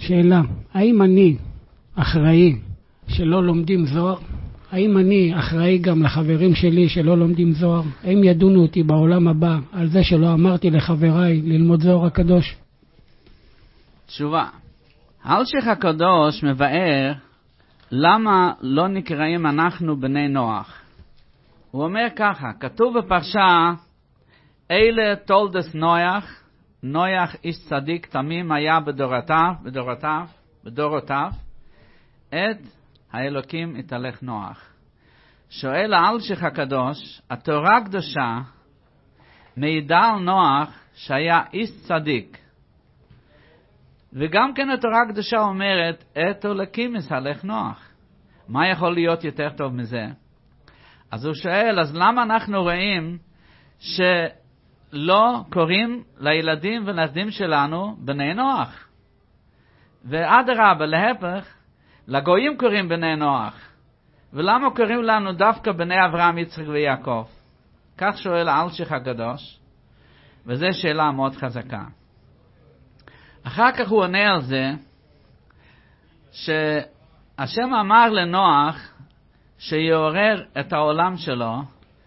שאלה, האם אני אחראי שלא לומדים זוהר? האם אני אחראי גם לחברים שלי שלא לומדים זוהר? האם ידונו אותי בעולם הבא על זה שלא אמרתי לחבריי ללמוד זוהר הקדוש? תשובה. האלשיך הקדוש מבאר למה לא נקראים אנחנו בני נוח. הוא אומר ככה, כתוב בפרשה, אלה תולדס נוח, נוח איש צדיק תמים היה בדורותיו, את האלוקים התהלך נוח. שואל האלשיך הקדוש, התורה הקדושה מעידה על נוח שהיה איש צדיק. וגם כן התורה הקדושה אומרת, את אלוקים התהלך נוח. מה יכול להיות יותר טוב מזה? אז הוא שואל, אז למה אנחנו רואים שלא קוראים לילדים ונכדים שלנו בני נוח? ואדרבה, להפך, לגויים קוראים בני נוח. ולמה קוראים לנו דווקא בני אברהם, יצחק ויעקב? כך שואל האלשיך הקדוש, וזו שאלה מאוד חזקה. אחר כך הוא עונה על זה, שהשם אמר לנוח שיעורר את העולם שלו,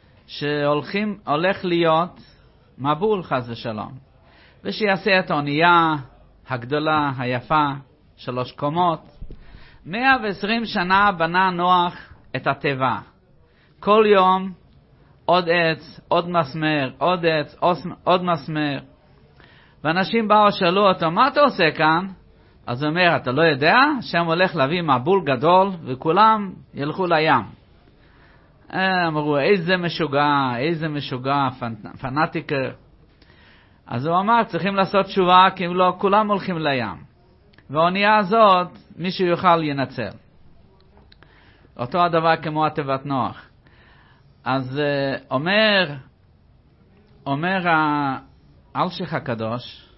שהולך להיות מבול חס ושלום, ושיעשה את האונייה הגדולה, היפה, 3 קומות. 120 שנה בנה נוח את הטבע. כל יום עוד עץ, עוד מסמר, עוד עץ, עוד מסמר. ואנשים באו שאלו אותו, מה אתה עושה כאן? אז הוא אומר, אתה לא יודע? שם הולך להביא מבול גדול וכולם ילכו לים. אמרו, איזה משוגע, פנאטיקר. אז הוא אמר, צריכים לעשות תשובה, כי אם לא, כולם הולכים לים. והאונייה הזאת, מישהו יוכל ינצל. אותו הדבר כמו התיבת נוח. אז אומר האלשיך הקדוש,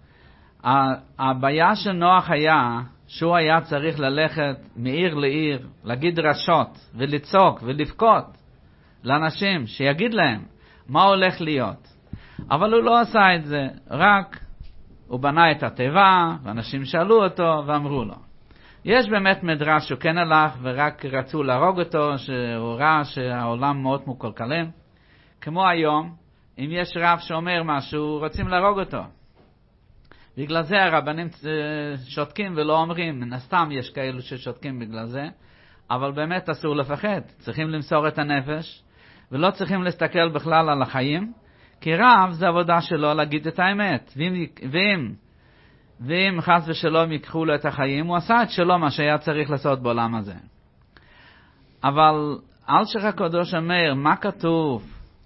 הבעיה של נוח היה, שהוא היה צריך ללכת מעיר לעיר, להגיד דרשות, ולצעוק ולבכות לאנשים, שיגיד להם מה הולך להיות. אבל הוא לא עשה את זה, רק הוא בנה את הטבע, ואנשים שאלו אותו ואמרו לו. יש באמת מדרש שהוא כן הלך, ורק רצו להרוג אותו, שהוא ראה שהעולם מאוד מקולקלים. כמו היום, אם יש רב שאומר משהו, רוצים להרוג אותו. בגלל זה הרבנים שותקים ולא אומרים, מן הסתם יש כאלו ששותקים בגלל זה, אבל באמת אסור לפחד, צריכים למסור את הנפש, ולא צריכים להסתכל בכלל על החיים, כי רב זה עבודה שלו להגיד את האמת, ואם חס ושלום ייקחו לו את החיים, הוא עשה את שלו מה שהיה צריך לעשות בעולם הזה. אבל אלשיך הקדוש אומר, מה כתוב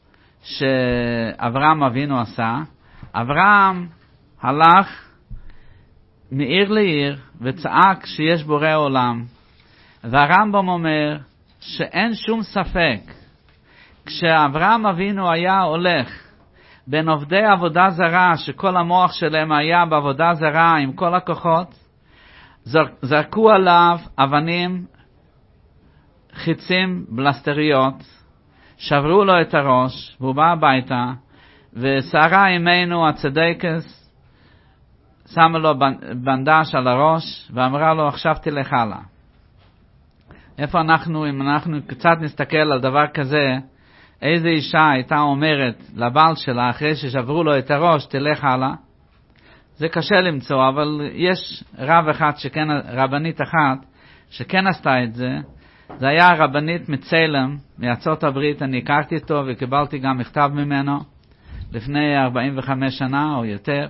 שאברהם אבינו עשה? אברהם הלך מעיר לעיר וצעק שיש בורא עולם, והרמב"ם אומר שאין שום ספק, כשאברהם אבינו היה הולך בין עובדי עבודה זרה, שכל המוח שלהם היה בעבודה זרה עם כל הכוחות, זרקו עליו אבנים, חיצים, בלסטריות, שברו לו את הראש, והוא בא הביתה, ושרה אמנו הצדקס שמה לו בנדש על הראש, ואמרה לו, עכשיו תלך הלאה. איפה אנחנו, אם אנחנו קצת נסתכל על דבר כזה, איזה אישה הייתה אומרת לבעל שלה, אחרי ששברו לו את הראש, תלך הלאה? זה קשה למצוא, אבל יש רבנית אחת, שכן עשתה את זה. זה היה רבנית מצלם, מארצות הברית, אני הכרתי אותו וקיבלתי גם מכתב ממנו, לפני 45 שנה או יותר.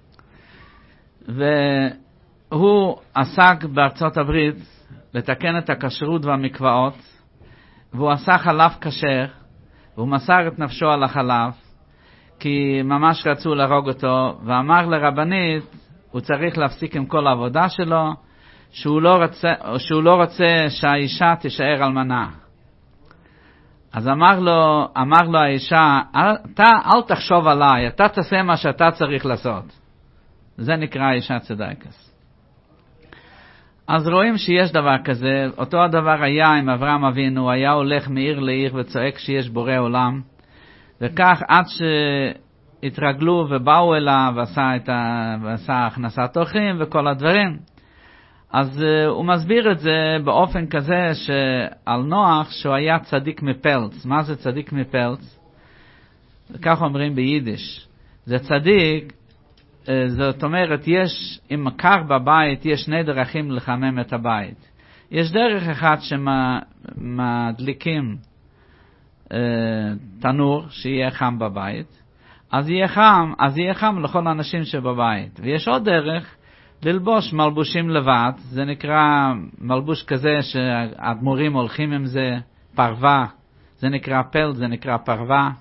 והוא עסק בארצות הברית לתקן את הכשרות והמקוואות, והוא עשה חלב כשר, והוא מסר את נפשו על החלב, כי ממש רצו להרוג אותו, ואמר לרבנית, הוא צריך להפסיק עם כל העבודה שלו, שהוא לא רוצה שהאישה תישאר אלמנה. אז אמר לו האישה, אתה אל תחשוב עליי, אתה תעשה מה שאתה צריך לעשות. זה נקרא אישה צדקס. אז רואים שיש דבר כזה. אותו הדבר היה עם אברהם אבינו, היה הולך מעיר לעיר וצועק שיש בורא עולם, וכך עד שהתרגלו ובאו אליו ועשה הכנסת אורחים וכל הדברים. אז הוא מסביר את זה באופן כזה שעל נוח שהוא היה צדיק מפלץ. מה זה צדיק מפלץ? כך אומרים ביידיש. זה צדיק, זאת אומרת, אם קר בבית, יש שני דרכים לחמם את הבית. יש דרך אחת שמדליקים תנור שיהיה חם בבית, אז יהיה חם לכל האנשים שבבית. ויש עוד דרך ללבוש מלבושים לבד, זה נקרא מלבוש כזה שהאדמו"רים הולכים עם זה, פרווה, זה נקרא פלט, זה נקרא פרווה.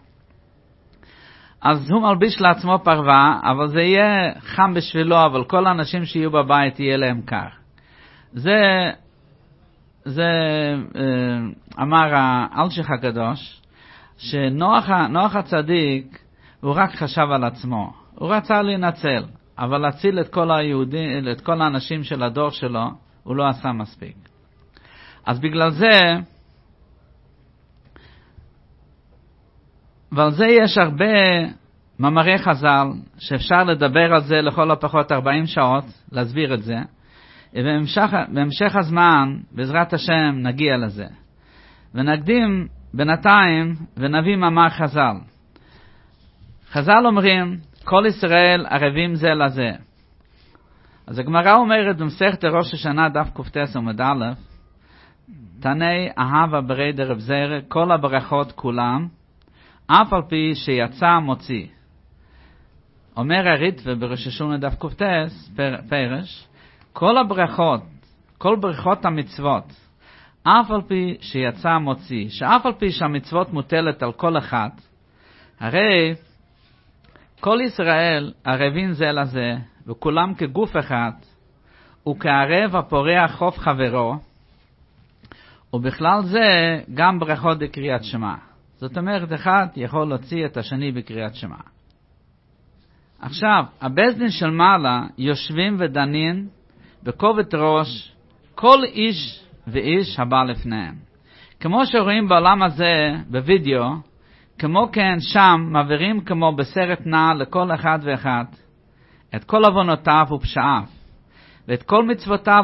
אז הוא מלביש לעצמו פרווה, אבל זה יהיה חם בשבילו, אבל כל האנשים שיהיו בבית יהיה להם קר. זה אמר האלשיך הקדוש, שנוח הצדיק הוא רק חשב על עצמו. הוא רצה להינצל, אבל להציל את כל היהודים, את כל האנשים של הדור שלו, הוא לא עשה מספיק. אז בגלל זה, ועל זה יש הרבה מאמרי חז"ל, שאפשר לדבר על זה לכל הפחות 40 שעות, להסביר את זה, ובהמשך הזמן, בעזרת השם, נגיע לזה. ונקדים בינתיים ונביא מאמר חז"ל. חז"ל אומרים, כל ישראל ערבים זה לזה. אז הגמרא אומרת במסכת ראש השנה דף קט עמוד א', תני אהבה ברי דרב זרע, כל הברכות כולם, אף על פי שיצא מוציא. אומר הריטב"א בראש השנה דף קט פרש, כל הברכות, כל ברכות המצוות, אף על פי שיצא מוציא, שאף על פי שהמצוות מוטלת על כל אחד, הרי כל ישראל ערבים זה לזה, וכולם כגוף אחד, וכערב הפורח חוף חברו, ובכלל זה גם ברכות בקריאת שמע. זאת אומרת, אחד יכול להוציא את השני בקריאת שמע. עכשיו, הבית דין של מעלה יושבים ודנים בכובד ראש כל איש ואיש הבא לפניהם. כמו שרואים בעולם הזה בווידאו, כמו כן שם מעבירים כמו בסרט נע לכל אחד ואחד את כל עוונותיו ופשעיו, ואת כל מצוותיו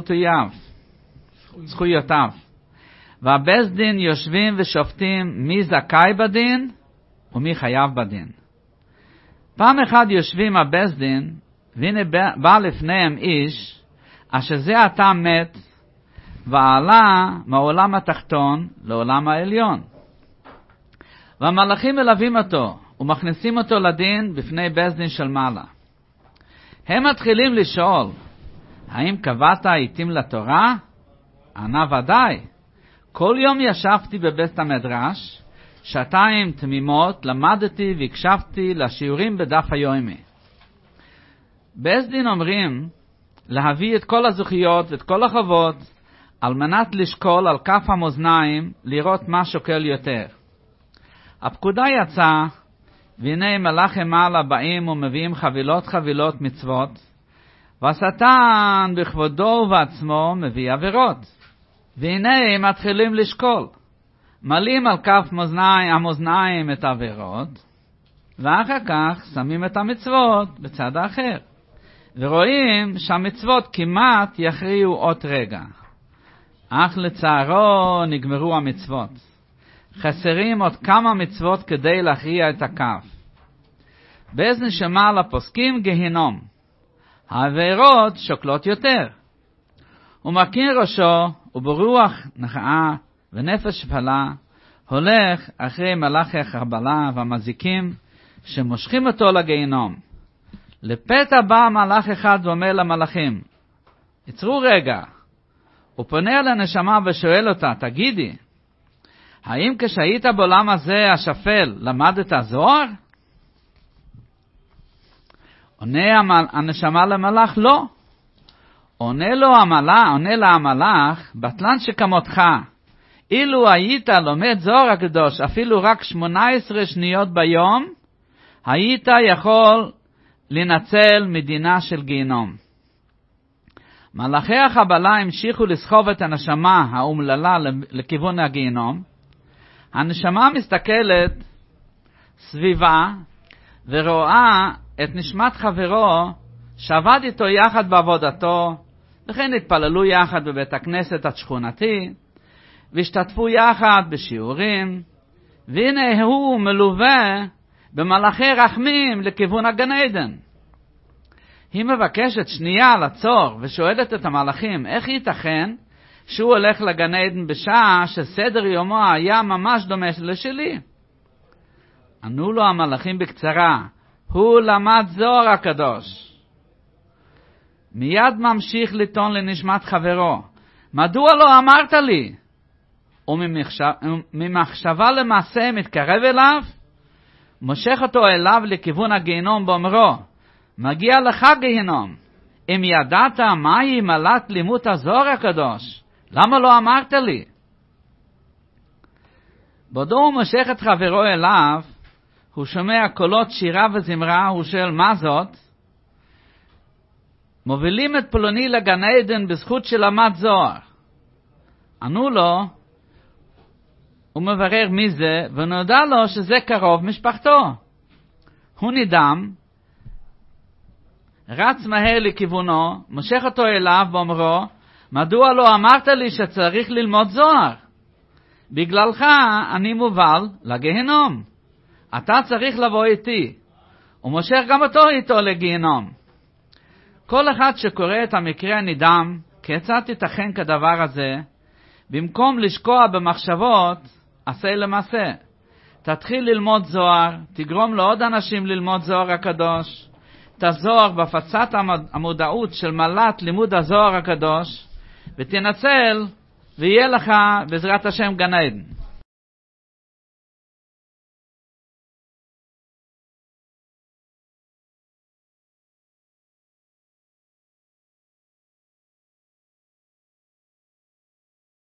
וזכויותיו. והבית דין יושבים ושופטים מי זכאי בדין ומי חייב בדין. פעם אחד יושבים הבית דין, והנה בא לפניהם איש אשר זה עתה מת ועלה מהעולם התחתון לעולם העליון. והמלאכים מלווים אותו ומכניסים אותו לדין בפני בית דין של מעלה. הם מתחילים לשאול, האם קבעת עיתים לתורה? ענה ודאי. כל יום ישבתי בבית המדרש, 2 תמימות למדתי והקשבתי לשיעורים בדף היומי. בית דין אומרים להביא את כל הזכויות ואת כל החובות על מנת לשקול על כף המאזניים לראות מה שוקל יותר. הפקודה יצאה, והנה מלאכי מעלה באים ומביאים חבילות מצוות, והשטן בכבודו ובעצמו מביא עבירות. והנה הם מתחילים לשקול. מלאים על כף המאזניים את העבירות, ואחר כך שמים את המצוות בצד האחר. ורואים שהמצוות כמעט יכריעו עוד רגע. אך לצערו נגמרו המצוות. חסרים עוד כמה מצוות כדי להכריע את הכף. בית דין של מעלה פוסקים גיהינום. העבירות שוקלות יותר. הוא מכין ראשו וברוח נחאה ונפש שפלה הולך אחרי מלאכי החבלה והמזיקים שמושכים אותו לגיהינום. לפתע בא מלאך אחד ואומר למלאכים, עצרו רגע. הוא פונה אל הנשמה ושואל אותה, תגידי, האם כשהיית בעולם הזה השפל למדת זוהר? עונה הנשמה למלאך, לא. עונה לה המלאך, בטלן שכמותך, אילו היית לומד זוהר הקדוש אפילו רק 18 שניות ביום, היית יכול לנצל מדינה של גיהנום. מלאכי החבלה המשיכו לסחוב את הנשמה האומללה לכיוון הגיהנום. הנשמה מסתכלת סביבה ורואה את נשמת חברו שעבד איתו יחד בעבודתו לכן התפללו יחד בבית הכנסת השכונתי, והשתתפו יחד בשיעורים, והנה הוא מלווה במלאכי רחמים לכיוון הגן עדן. היא מבקשת שנייה לעצור ושואלת את המלאכים, איך ייתכן שהוא הולך לגן עדן בשעה שסדר יומו היה ממש דומה לשלי? ענו לו המלאכים בקצרה, הוא למד זוהר הקדוש. מיד ממשיך לטעון לנשמת חברו, מדוע לא אמרת לי? וממחשבה למעשה מתקרב אליו, מושך אותו אליו לכיוון הגיהנום באומרו, מגיע לך גיהנום, אם ידעת מהי מעלת לימוד הזוהר הקדוש, למה לא אמרת לי? בעודו הוא מושך את חברו אליו, הוא שומע קולות שירה וזמרה, הוא שואל מה זאת? מובילים את פלוני לגן עדן בזכות שלמד זוהר. ענו לו, הוא מברר מי זה, ונודע לו שזה קרוב משפחתו. הוא נדהם, רץ מהר לכיוונו, מושך אותו אליו ואומרו, מדוע לא אמרת לי שצריך ללמוד זוהר? בגללך אני מובל לגיהנום. אתה צריך לבוא איתי. הוא מושך גם אותו איתו לגיהנום. כל אחד שקורא את המקרה נדהם, כיצד תיתכן כדבר הזה, במקום לשקוע במחשבות, עשה למעשה. תתחיל ללמוד זוהר, תגרום לעוד אנשים ללמוד זוהר הקדוש, תעזור בהפצת המודעות של מעלת לימוד הזוהר הקדוש, ותנצל ויהיה לך בעזרת השם גן עדן.